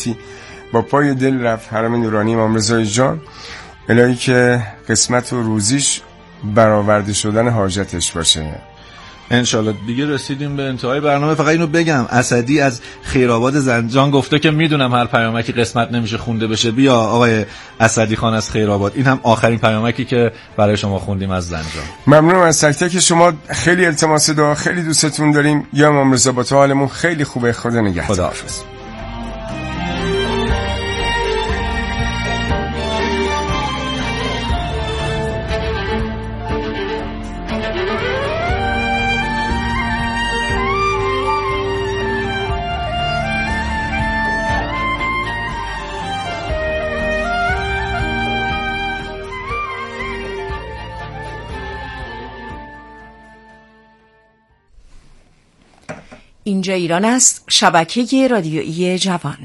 مدتی با پای دل رفت حرم نورانی امام رضا جان، الهی که قسمت و روزیش برآورده شدن حاجتش باشه. انشالله. دیگه رسیدیم به انتهای برنامه. فقط اینو بگم اسدی از خیرآباد زنجان گفته که میدونم هر پیامکی قسمت نمیشه خونده بشه. بیا آقای اسدی خان از خیرآباد، این هم آخرین پیامکی که برای شما خوندیم از زنجان. ممنونم از تک تک شما، خیلی التماس دعا، خیلی دوستتون داریم. یا امام رضا با تو حالمون خیلی خوبه. خدا نگهدار. خداحافظ. اینجا ایران است، شبکه رادیویی جوان.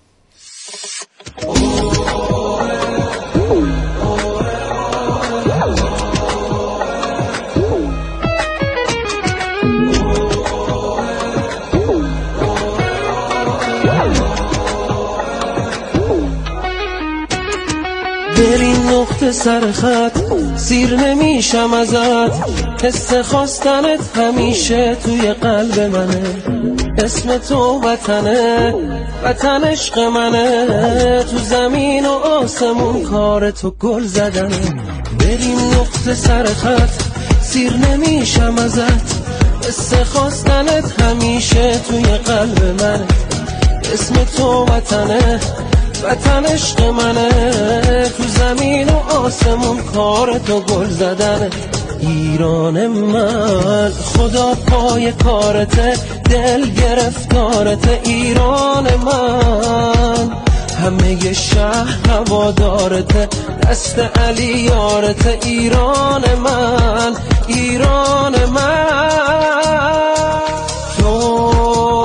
بریم نقطه سر خط، سیر نمیشم ازت، حس خواستنت همیشه توی قلب منه، اسم تو وطنه، وطن عشق منه، تو زمین و آسمون کار تو گل زدنه. بریم نقطه سر خط، سیر نمیشم ازت، حس خواستنت همیشه توی قلب منه، اسم تو وطنه، وطن عشق منه، تو زمین و آسمون کار تو گل زدنه. ایران من خدا پای کارته، دل گرفتارته. ایران من همه شهر هوادارته، دست علی یارته. ایران من، ایران من، تو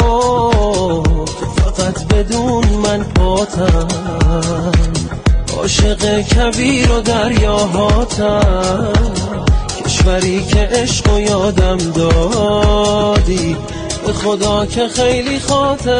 فقط بدون من پاتم، عاشق کبیر و دریاهاتم، کشوری که عشق و یادم دادی، به خدا که خیلی خاطر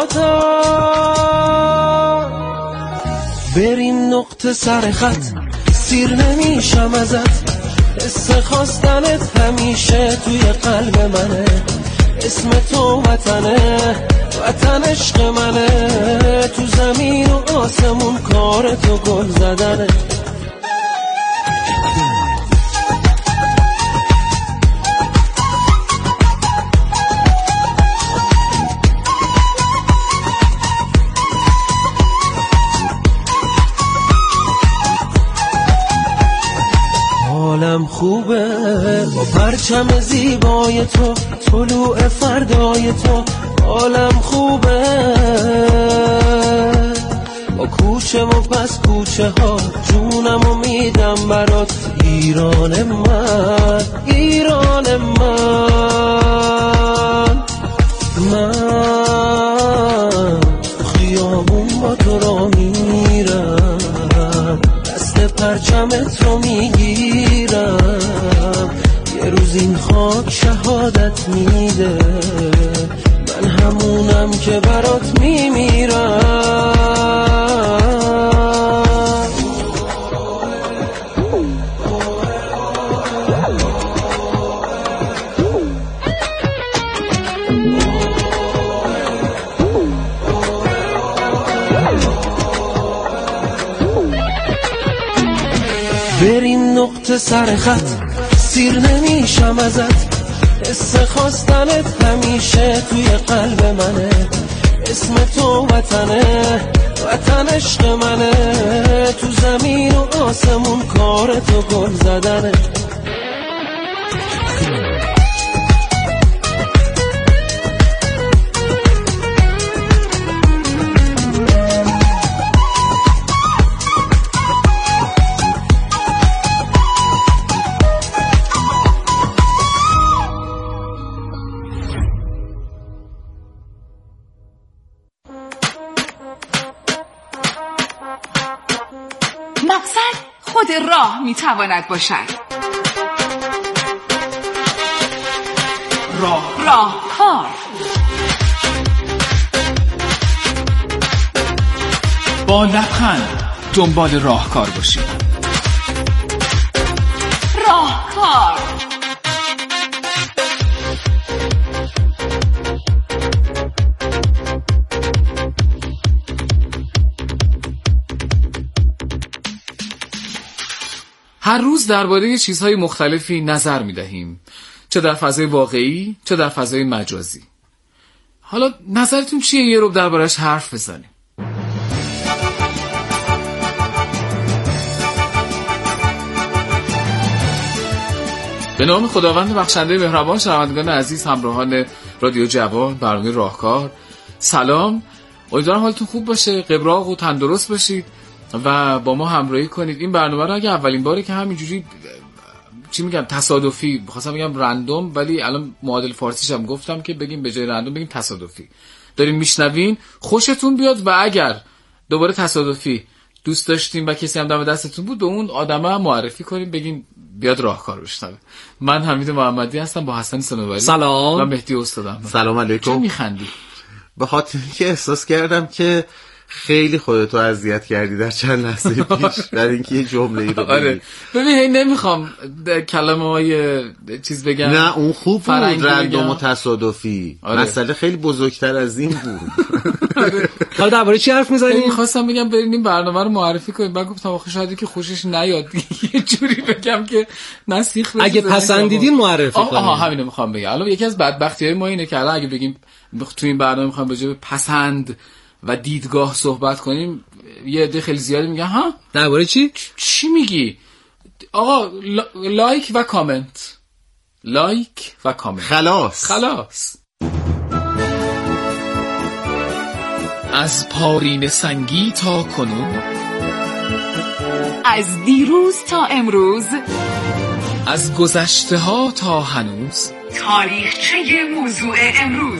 خاطر. بریم نقطه سر خط، سیر نمیشم ازت، حس خواستنت همیشه توی قلب منه، اسم تو وطنه، وطن عشق منه، تو زمین و آسمون کار تو گل زدنه. حالم خوبه با پرچم زیبای تو، طلوع فردای تو. حالم خوبه با کوچه و پس کوچه ها، جونم و میدم برات. ایران من، ایران من، من خیابون با تو را میرم، دست پرچمت رو میگیرم، یه روز این خاک شهادت میده، من همونم که برات میمیرم. بریم نقطه سر خط، سیر نمیشم ازت، حس خواستنت همیشه توی قلب منه، اسم تو وطنه، وطن عشق منه، تو زمین و آسمون کار تو گل زدنه. مقصد خود راه میتواند باشد. راهکار با لبخند دنبال راهکار باشید. راهکار. هر روز درباره چیزهای مختلفی نظر می‌دهیم، چه در فضای واقعی چه در فضای مجازی. حالا نظرتون چیه یه رو درباره‌اش حرف بزنیم؟ به نام خداوند بخشنده مهربان، شنوندگان عزیز، همراهان رادیو جوان، برنامه راهکار، سلام. امیدوارم حالتون خوب باشه، قبراق و تندرست باشید و با ما همراهی کنید. این برنامه رو اگه اولین باره که همینجوری چی میگم تصادفی، بخواستم بگم رندوم، ولی الان معادل فارسیش هم گفتم که بگیم به جای رندوم بگیم تصادفی دارین میشنوین، خوشتون بیاد. و اگر دوباره تصادفی دوست داشتین و کسی هم دم دستتون بود، به اون آدمه معرفی کنین، بگین بیاد راهکار بشنوه. من حمید محمدی هستم با حسن صنوبری. سلام. و مهدی استادم. سلام علیکم. چرا میخندی؟ به خاطر اینکه احساس کردم که خیلی خودتو اذیت کردی در چند لحظه پیش در اینکه یه جمله‌ای رو آره ببین، هی نمیخوام کلمه‌های چیز بگم. نه اون خوب بود، رندوم و تصادفی. آره. مسئله خیلی بزرگتر از این بود. حالا درباره چی حرف می‌زنیم؟ می‌خواستم بگم بریم این برنامه رو معرفی کنیم. بعد گفتم آخه شاید که خوشش نیاد یه جوری بگم که نسیخ اگه پسندیدین معرفی کنیم. آها همینو می‌خوام بگم. الان یکی از بدبختی‌های ما اینه که الان اگه بگیم تو این برنامه می‌خوام راجع به پسند و دیدگاه صحبت کنیم، یه عده خیلی زیادی میگن ها درباره چی میگی آقا؟ لایک و کامنت، لایک و کامنت، خلاص. از پارین سنگی تا کنون، از دیروز تا امروز، از گذشته ها تا هنوز، تاریخچه موضوع امروز.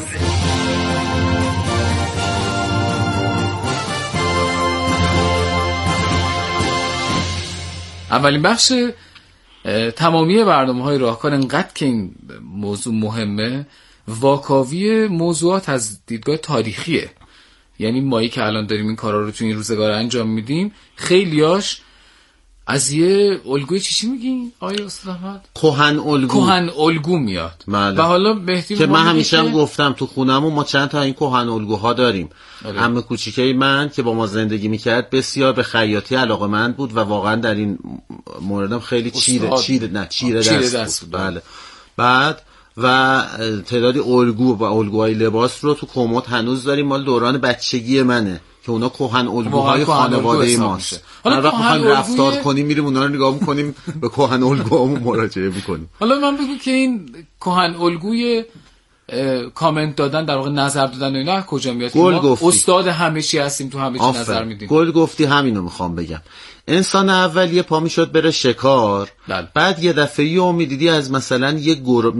اولین بخش تمامی برنامه‌های راهکار، انقدر که این موضوع مهمه، واکاوی موضوعات از دیدگاه تاریخیه. یعنی مایی که الان داریم این کارا رو تو این روزگار انجام میدیم، خیلیاش از یه الگوی چی میگین آیا استاد احمد؟ کهن الگو میاد. بله. و حالا بهتری که من همیشه هم گفتم تو خونمون ما چند تا این کهن الگوها داریم. عمه کوچیکه من که با ما زندگی میکرد بسیار به خیاطی علاقه‌مند بود و واقعا در این موردم خیلی چیره دست بود. بله. بعد و تعدادی الگو و الگوهای لباس رو تو کمد هنوز داریم، مال دوران بچگی منه که اونا کهن الگوهای خانواده ماست. حالا وقتی می‌خوایم رفتار کنیم میریم اونا رو نگاه می‌کنیم، به کهن الگوامون مراجعه می‌کنیم. حالا من بگو که این کهن الگوی کامنت دادن، در واقع نظر دادن و اینا کجا میاد؟ ما استاد همه چی هستیم، تو همه چی نظر میدیم. گل گفتی، همینو میخوام بگم. انسان اولیه پا میشد بره شکار. بعد یه دفعه‌ای میدیدی از مثلا یه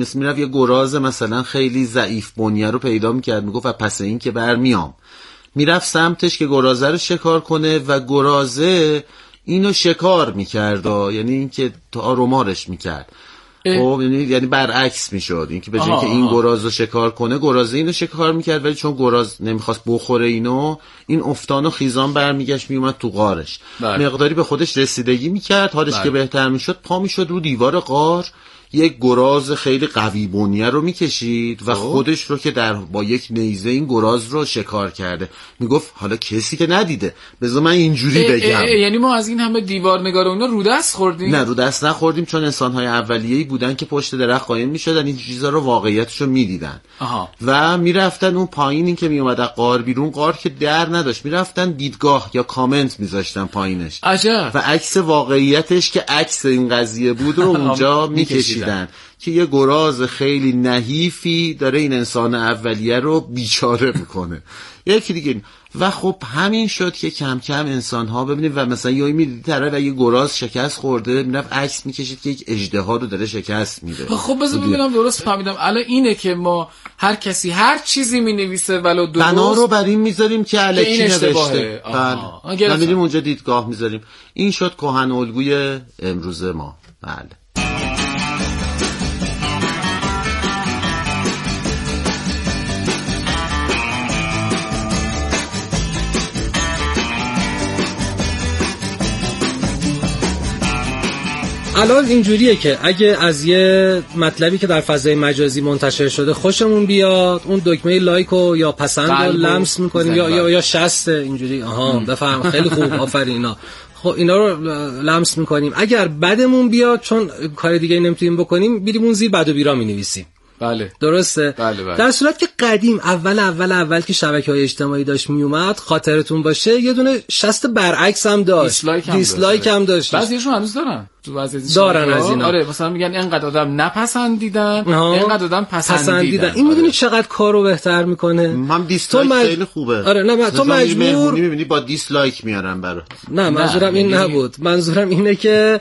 گراز مثلا خیلی ضعیف بنیه رو پیدا میکرد، میگفت پس این که برمیام، میرفت سمتش که گرازه رو شکار کنه و گرازه اینو شکار میکرد، یعنی این که آرومارش میکرد. خب یعنی برعکس میشد، این که به جای اینکه این گراز رو شکار کنه، گرازه اینو شکار میکرد، ولی چون گراز نمیخواست بخوره اینو، این افتان و خیزان برمیگشت میومد تو غارش. مقداری به خودش رسیدگی میکرد، حالش که بهتر میشد پا میشد رو دیوار غار، یک گراز خیلی قوی بنیه رو میکشید و خودش رو که با یک نیزه این گراز رو شکار کرده. میگفت حالا کسی که ندیده بذار من اینجوری بگم. یعنی ما از این همه دیوار نگار اونا رو دست خوردیم؟ نه رو دست نخوردیم، چون انسان‌های اولیه‌ای بودن که پشت درخت قایم میشدن، این چیزا رو واقعیتش رو میدیدن و میرفتن اون پایینی که میومد از غار بیرون، غار که در نداشت، میرفتن دیدگاه یا کامنت میذاشتن پایینش. عجب. و عکس واقعیتش که عکس این قضیه بود رو اونجا میکشیدن که یه گراز خیلی نحیفی داره این انسان اولیه رو بیچاره میکنه. یکی دیگه. و خب همین شد که کم کم انسان ها ببینید و مثلا یهو میدید طرف اگه گراز شکست خورده میرفت عکس میکشید که یک اژدها رو داره شکست میده. خب بذار ببینم درست فهمیدم. الان اینه که ما هر کسی هر چیزی مینویسه ولو درست بنا رو بر این میذاریم که الکی نوشته. بله. میریم اونجا دیدگاه میذاریم. این شد کهن الگوی امروز ما. بله. الان اینجوریه که اگه از یه مطلبی که در فضای مجازی منتشر شده خوشمون بیاد، اون دکمه لایک و یا پسند رو لمس میکنیم یا شست اینجوری بفهم خیلی خوب آفرینا، خب اینا رو لمس میکنیم. اگر بدمون بیاد چون کار دیگه نمیتونیم بکنیم میریم اون زیر بد و بیرا مینویسیم. بله درسته. بله. در صورت که قدیم اول که شبکه‌های اجتماعی داشت میومد، خاطرتون باشه یه دونه شست برعکس هم داشت، دیسلایک هم داشت. بعضیشون هنوز دارن از اینا. آره مثلا میگن اینقدر آدم نپسندیدن، اینقدر آدم پسندیدن. این میدونی چقدر کارو بهتر میکنه؟ هم دیسلایک خیلی خوبه. آره نه تو مجبور میبینی با دیسلایک میارن برات. نه منظورم این نبود، منظورم اینه که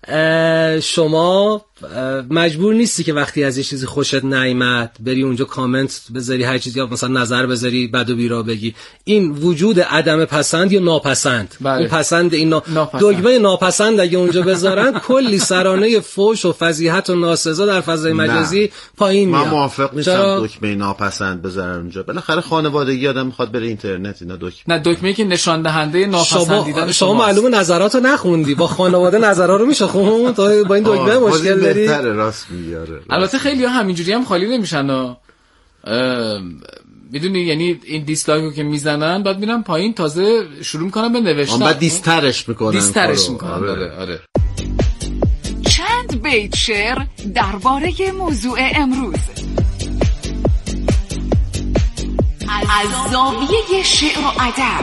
شما مجبور نیستی که وقتی از یه چیزی خوشت نیامد بری اونجا کامنت بذاری، هر چیزی یا مثلا نظر بذاری، بد و بیرا بگی. این وجود عدم پسند یا ناپسند، اون پسند این دگمه ناپسند اگه اونجا بذارن کلی سرانه فوش و فضیحت و ناسزا در فضای مجازی پایین میاد. من موافق نیستم دکمه ناپسند بذارن اونجا. بالاخره خانوادگی آدم میخواد بره اینترنت، اینا دکمه نه دکمه‌ای که نشان دهنده ناپسندیدن شما معلومه نظراتو نخوندی، با خانواده نظرا رو میشه خوند، تو با این دکمه مشکل داری. بهتره راست میاره. البته خیلی‌ها همینجوری هم خالی نمیشن میدونی، یعنی این دیسلایکو که میزنن بعد میرن پایین تازه شروع میکنن به نوشتن، بعد دیسترش میکنن. آره. چند بیت شعر درباره موضوع امروز از زاویه شعر و ادب.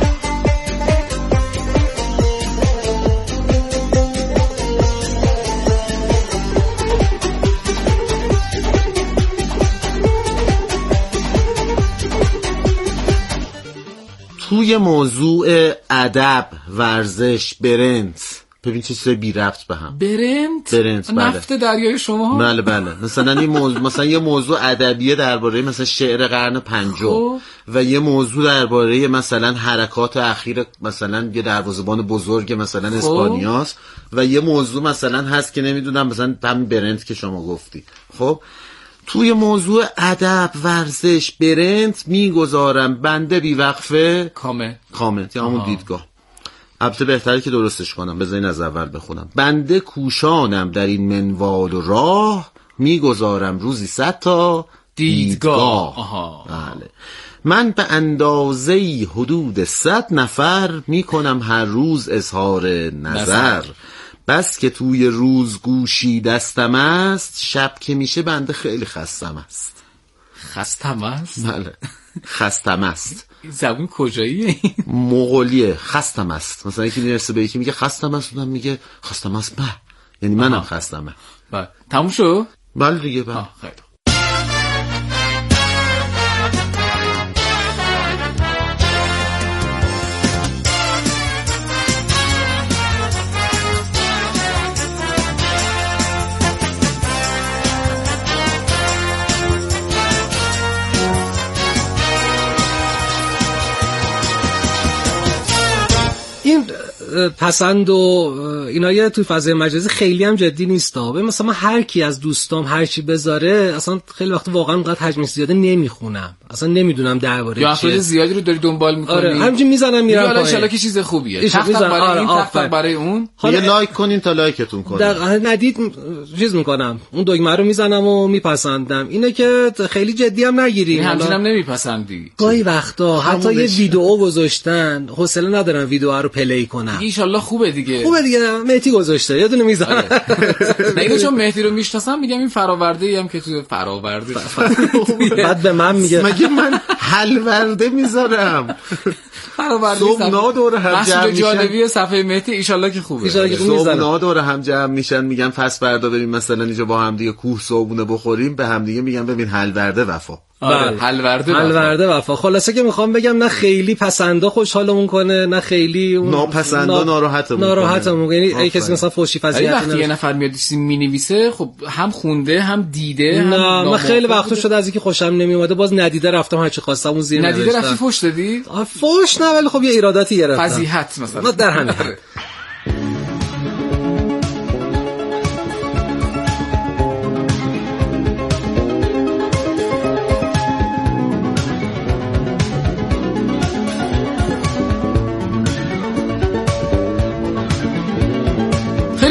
توی موضوع ادب، ورزش، برنج، ببین چه چیزای بی ربط به هم. برنج نفت دریای شما. بله مثلا این موضوع، مثلا یه موضوع ادبیه درباره مثلا شعر قرن پنجم و یه موضوع درباره مثلا حرکات اخیر مثلا یه دروازه‌بان بزرگ مثلا اسپانیاست و یه موضوع مثلا هست که نمیدونم مثلا همین برنج که شما گفتی. خب توی موضوع ادب، ورزش، برنج میگذارم بنده بیوقفه کامنت یا همون دیدگاه. البته بهتره که درستش کنم، بذارین از اول بخونم. بنده کوشانم در این منوال و راه، میگذارم روزی 100 تا دیدگاه. بله. من به اندازه حدود 100 نفر میکنم هر روز اظهار نظر. بس که توی روز گوشی دستم است، شب که میشه بنده خیلی خستم است. بله خستم است. این زبون کجاییه؟ مغولیه. خستم است. مثلا یکی میرسه به یکی میگه خستم است، اونم میگه خستم است یعنی منم خستمه. بله تموم شد؟ بله دیگه. بله خیلی این پسند و اینا توی فضای مجازی خیلی هم جدی نیست. مثلا من هر کی از دوستام هر چی بذاره اصلا خیلی وقت واقعا اونقدر حجم زیاده نمیخونم، اصلا نمیدونم درباره چیه. یا افراد زیادی رو داری دنبال می‌کنی. آره همینجوری میزنم میرم پایین. ان شاءالله که چیز خوبیه. تختم برای این، تختم برای اون. یه لایک کنین تا لایکتون کنین. ندید چیز میکنم، اون دکمه رو میزنم و میپسندم. اینه که خیلی جدی هم نگیریم. همچنینم نمیپسندی. گاهی وقتا حتی یه ویدیو گذاشتن حوصله ندارم ویدیو رو پلی کنم. ان شاءالله خوبه دیگه. مهدی گذاشته یه دونه میذارم. نه اینو چون مهدی رو میشناسم میگم این فراورده هم که تو فراورده بعد به من میگه مگه من حلورده میذارم. فراورده صبحنا دور هم جمع میشن. جالبی صفحه مهدی ان شاءالله که خوبه. صبحنا دور هم جمع میشن میگن پس فردا بریم مثلا اینجا با هم دیگه کوه صبحونه بخوریم، به هم دیگه میگن ببین حلورده وفا. حلورده وفا. خلاصه که میخوام بگم نه خیلی پسندا خوشحالمون کنه نه خیلی ناپسندا ناراحتمون. یعنی ای کسی مثلا فوشی فضیحت وقتی یه نفر میاد مینویسه خب هم خونده هم دیده. نه من خیلی وقتا شده از اینکه خوشم نمیومده باز ندیده رفتم هرچی خواستم اون زیر نوشتم. ندیده رفتی فوش دادی؟ فوش نه ولی خب یه ایراداتی گرفتم. فضیحت مثلا در همین.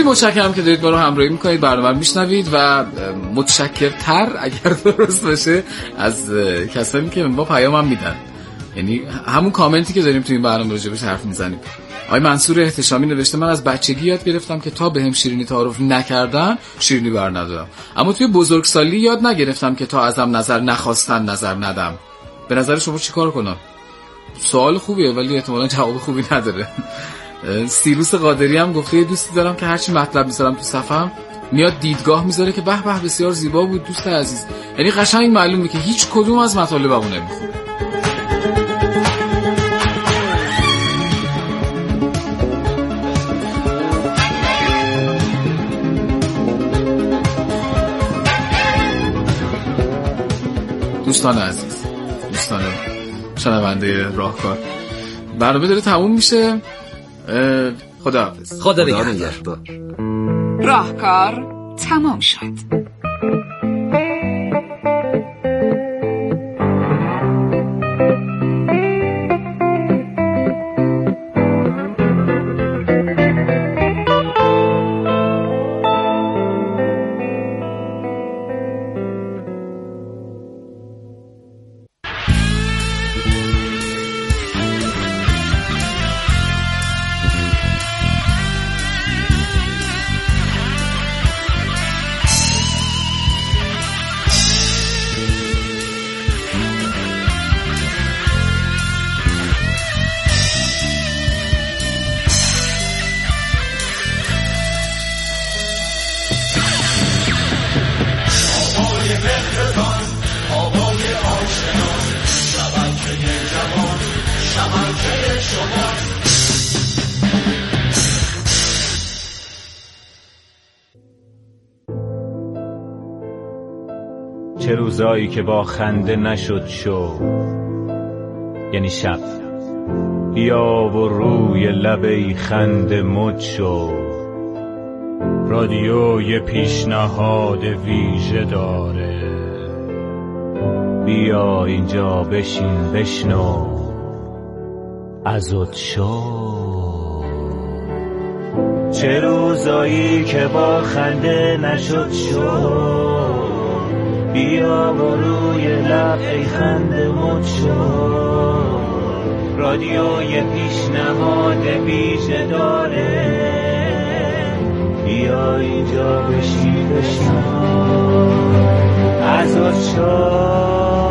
متشکرم که دارید ما رو همراهی میکنید، برنامه رو میشنوید و متشکرتر اگر درست باشه از کسانی که ما پیام هم میدن، یعنی همون کامنتی که داریم تو این برنامه راجبش حرف میزنیم. آقای منصور احتشامی نوشته من از بچگی یاد گرفتم که تا بهم شیرینی تعارف نکردن شیرینی بر ندارم، اما توی بزرگسالی یاد نگرفتم که تا ازم نظر نخواستن نظر ندم. به نظر شما چیکار کنم؟ سوال خوبیه ولی احتمالاً جواب خوبی نداره. سیروس قادری هم گفته یه دوستی دارم که هرچی مطلب میذارم تو صفم میاد دیدگاه میذاره که به به بسیار زیبا بود دوست عزیز. یعنی قشنگ معلومه که هیچ کدوم از مطالبمون نمیخونه. دوستان عزیز، دوستان شنونده راهکار، برنامه داره تموم میشه. خداحافظ. خدا نگهدار. راهکار تمام شد. چه روزایی که با خنده نشد شو، یعنی شب، بیا و روی لبه خنده مد شو. رادیو یه پیشنهاد ویژه داره، بیا اینجا بشین بشنو ازت شو. چه روزایی که با خنده نشد شو، بیا و روی لب ای خنده مد شو. رادیو یه پیشنهاد ویژه داره، بیا اینجا بشین بشنو ازت شو.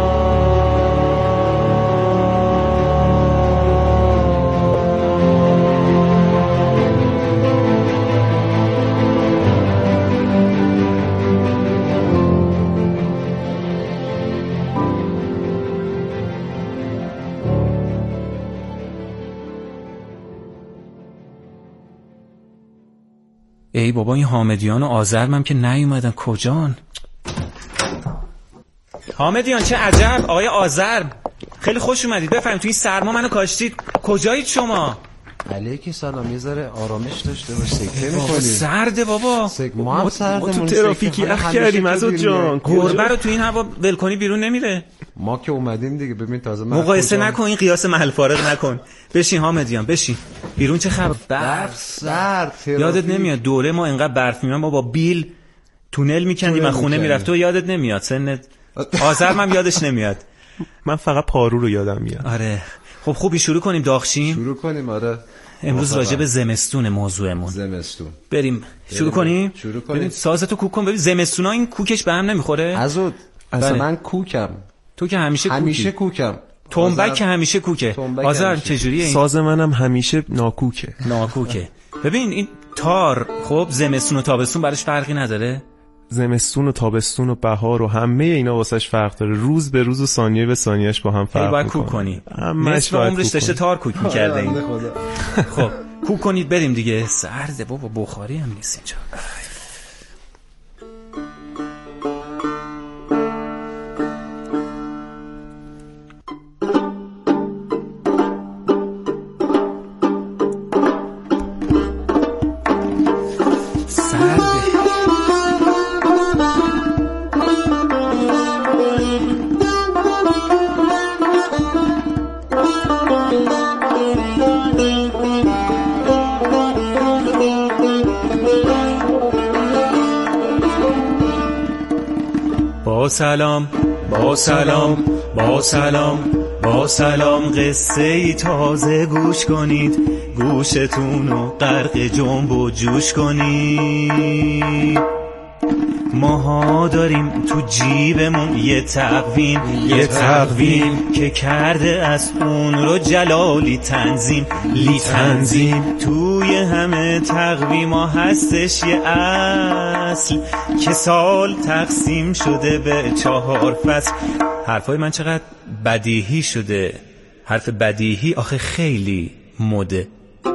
ای بابا این حامدیان و آذرم که نیومدن، کجان؟ حامدیان چه عجب، آقای آذرم خیلی خوش اومدید، بفرمایید تو این سرما منو کاشتید. کجایید شما؟ علیکی سلام، یه ذره آرامش داشته باش، سکته می‌کنی. سرده بابا، ما هم سردمون، تو ترافیکی اخ کردیم ازت جان. گربه رو تو این هوا ول کنی بیرون نمیره. ما که اومدیم دیگه، ببین تازه مقایسه نکن، این قیاس محل فارغ نکن. بشین حامدیان بشین. بیرون چه خبر؟ برف سرد. یادت نمیاد دوره ما اینقدر برف میومد، ما با بیل تونل میکندیم، از خونه میرفت. تو یادت نمیاد سنت؟ آذرم هم یادش نمیاد. من فقط پارو رو یادم میاد. آره خب خوبی شروع کنیم داغشیم. شروع کنیم. آره امروز راجع به زمستون موضوعمون. زمستون بریم شروع کنیم. ببین سازتو کوک کن. ببین زمستونا این کوکش به هم نمیخوره. اصلا من کوکم. تو که همیشه کوکم. تنبک که همیشه کوکه. آذر چجوریه این؟ ساز منم همیشه ناکوکه. ببین این تار خب زمستون و تابستون براش فرقی نداره؟ زمستون و تابستون و بهار و همه اینا واسش فرق داره، روز به روز و ثانیه به ثانیه‌اش با هم فرق میکنه. باید کوک کنی. نصف عمرش داشته تار کوک میکرده این. خب کوک کنید بریم دیگه. سرده بابا، بخاری هم نیست اینجا. با سلام با سلام با سلام با سلام قصه ای تازه گوش کنید گوشتون رو غرق جنب و جوش کنید ماها داریم تو جیبمون یه تقویم که کرده از اون رو جلالی تنظیم توی همه تقویم ها هستش یه اصل که سال تقسیم شده به 4 فصل. حرفای من چقدر بدیهی شده. حرف بدیهی آخه خیلی مده.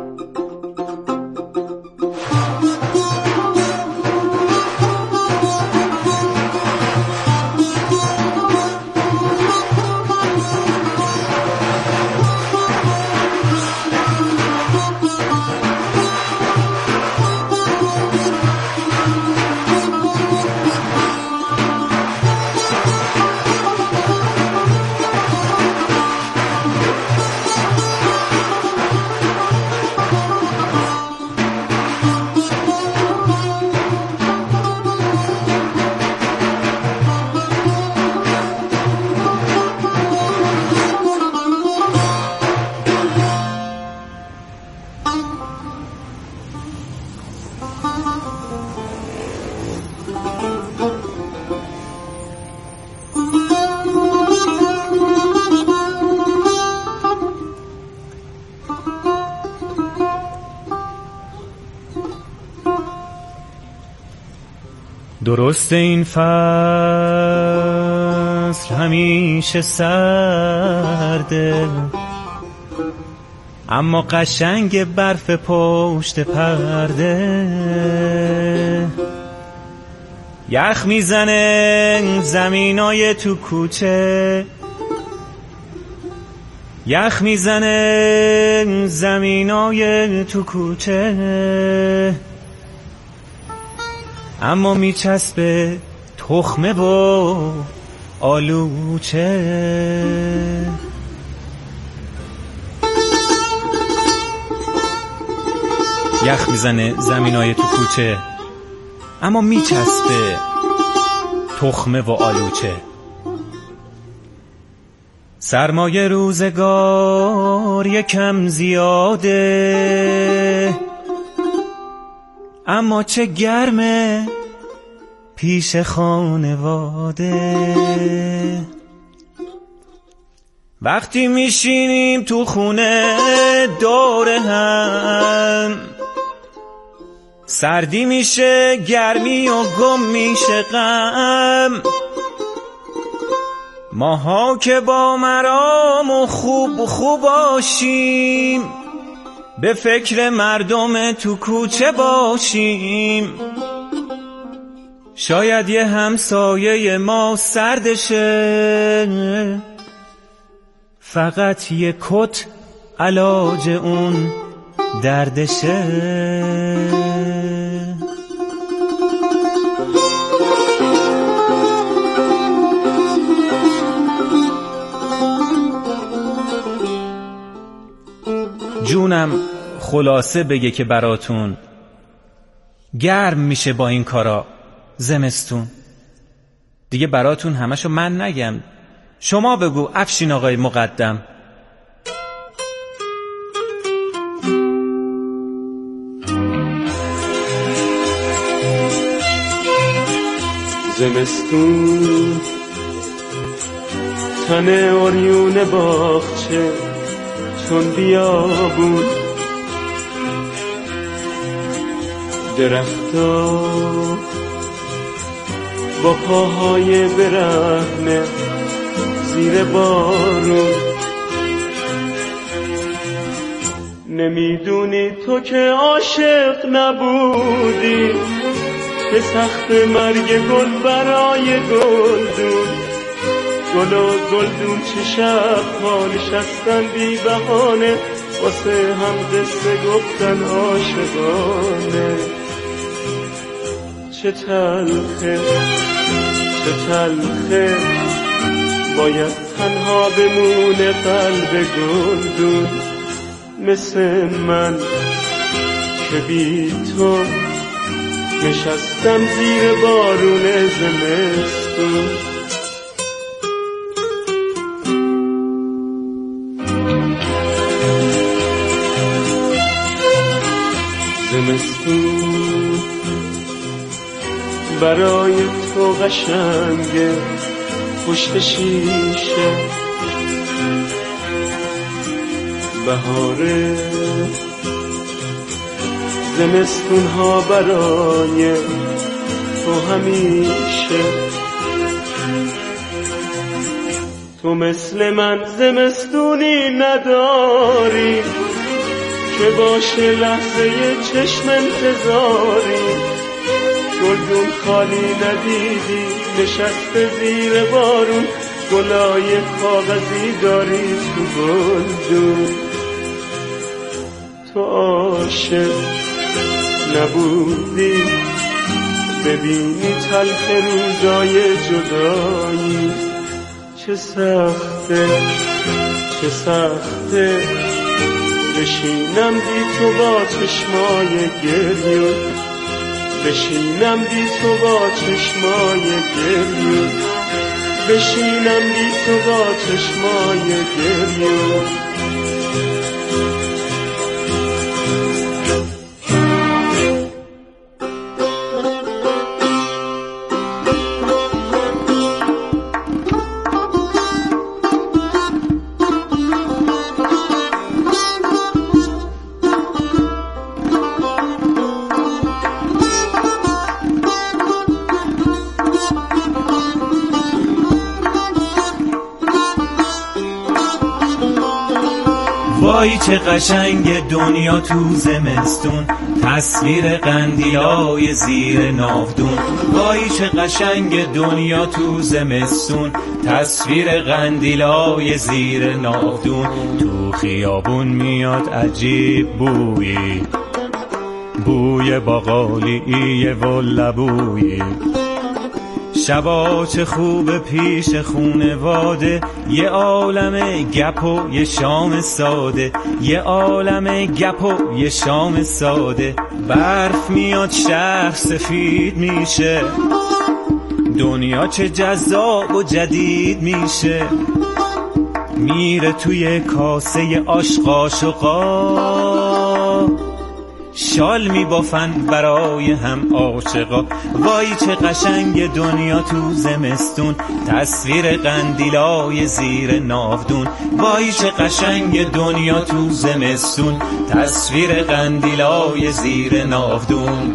درست این فصل همیشه سرده اما قشنگ برف پشت پرده یخ میزنه زمینای تو کوچه یخ میزنه زمینای تو کوچه اما میچسبه تخمه و آلوچه یخ میزنه زمینای تو کوچه اما میچسبه تخمه و آلوچه سرمایه روزگار یکم زیاده اما چه گرمه پیش خانواده وقتی میشینیم تو خونه دور هم سردی میشه گرمی و گم میشه غم ماها که با مرام و خوب باشیم به فکر مردم تو کوچه باشیم شاید یه همسایه ما سردشه فقط یه کت علاج اون دردشه جونم خلاصه بگه که براتون گرم میشه با این کارا زمستون دیگه براتون همشو من نگم شما بگو افشین آقای مقدم زمستون تن اوریون باغچه چون بیابون درختا با پاهای برهنه زیر بارون نمیدونی تو که عاشق نبودی به سخت مرگ گل برای گلدون گل و گلدون چه شب‌ها نشستن بی بهانه واسه هم قصه گفتن عاشقانه چه تلخه باید تنها بمونه قلب گلدون مثل من که بی تو نشستم زیر بارون زمستون زمستون برای تو قشنگه پشت شیشه، بهاره زمستون ها برای تو همیشه. تو مثل من زمستونی نداری که باشه لحظه چشم انتظاری، گلدون خالی ندیدی نشسته زیر بارون، گلای کاغذی داری تو گلدون. تو عاشق نبودی ببینی تلخ روزای جدایی، چه سخته چه سخته بشینم بی تو با چشمای گریون، بشینم بی تو با چشمای گریون، بشینم بی تو با چشمای گریون. وای چه قشنگ دنیا تو زمستون، تصویر قندیلای زیر ناودون. وای چه قشنگ دنیا تو زمستون، تصویر قندیلای زیر ناودون. تو خیابون میاد عجیب بویی، بوی باقالیه و لبویی. شبا چه خوب پیش خونواده، یه عالم گپ و یه شام ساده، یه عالم گپ و یه شام ساده. برف میاد شهر سفید میشه، دنیا چه جذاب و جدید میشه. میره توی کاسه آش قاشقا، شال میبافن برای هم عاشقا. وای چه قشنگ دنیا تو زمستون، تصویر قندیلای زیر ناودون. وای چه قشنگ دنیا تو زمستون، تصویر قندیلای زیر ناودون.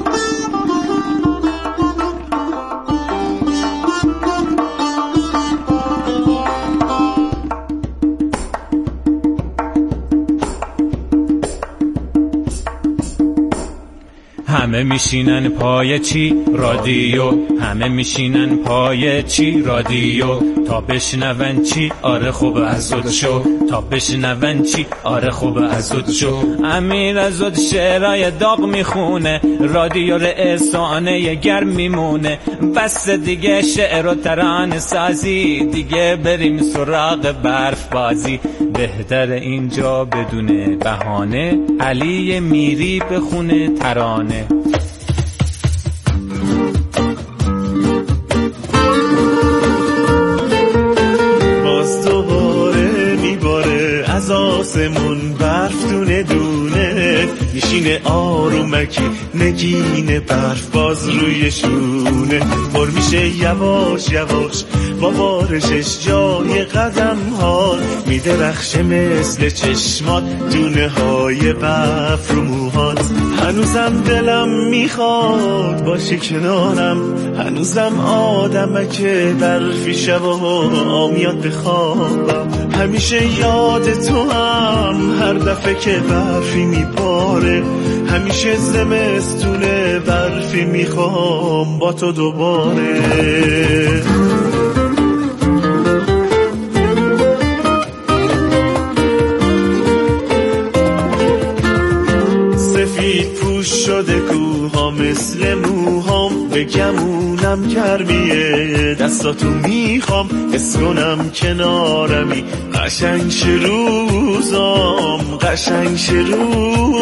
همه میشینن پای چی رادیو، همه میشینن پای چی رادیو، تا بشنون چی آره خوب ازود شو، تا بشنون چی آره خوب ازود شو. امیر ازود شعرهای داغ میخونه، رادیو رئیسانه گرم میمونه. بس دیگه شعر و ترانه سازی، دیگه بریم سراغ برف بازی. بهتر اینجا بدون بهانه، علی میری بخونه ترانه. باز دوباره میباره از آسمون برف دونه دونه، میشینه آرومکی نگین برف باز روی شونه. پر میشه یواش یواش با بارشش جای قدم ها، میدرخشه مثل چشمات دونه های برف رو موهات. هنوزم دلم میخواد باشی کنارم، هنوزم آدمک برفی شبا میاد بخوابم. همیشه یاد تو هم هر دفعه که برفی میباره، همیشه زمستونه برفی میخوام با تو دوباره. سفید پوش شده کوها مثل موهام، به گمونم گرمیه دستاتو میخوام، حس کنم کنارمی قشنگ شه روزام، قشنگ شه روزام.